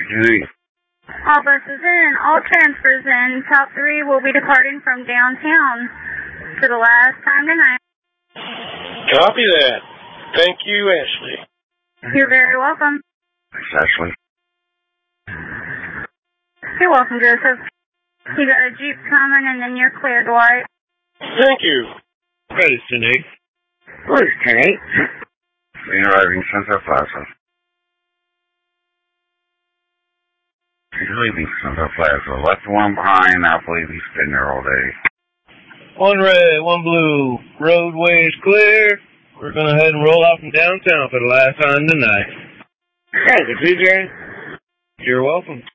All buses in, all transfers in. Top 3 will be departing from downtown for the last time tonight. Copy that. Thank you, Ashley. You're very welcome. Thanks, Ashley. You're welcome, Joseph. You got a Jeep coming and then you're clear, Dwight. Thank you. Ready, 10-8. Blues 10-8. Train arriving Santa Plaza. He's leaving Santa Plaza. Left one behind. I believe he's been there all day. 1 red, 1 blue. Roadway is clear. We're going to head and roll out from downtown for the last time tonight. Thank you, TJ. You're welcome.